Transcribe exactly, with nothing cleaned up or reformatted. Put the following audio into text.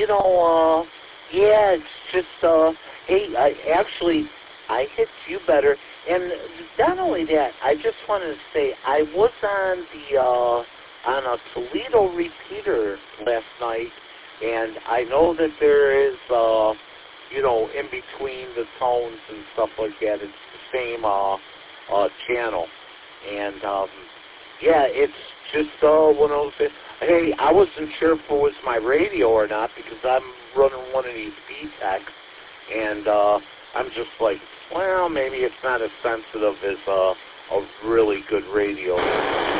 you know, uh, yeah, it's just, uh, hey, I, actually, I hit you better. And not only that, I just wanted to say, I was on the, uh, on a Toledo repeater last night, and I know that there is, uh, you know, in between the tones and stuff like that, it's the same, uh, uh, channel. And, um, yeah, it's just, uh, one of those, hey, I wasn't sure if it was my radio or not, because I'm running one of these B-Techs, and, uh, I'm just like, well, maybe it's not as sensitive as, uh, a really good radio.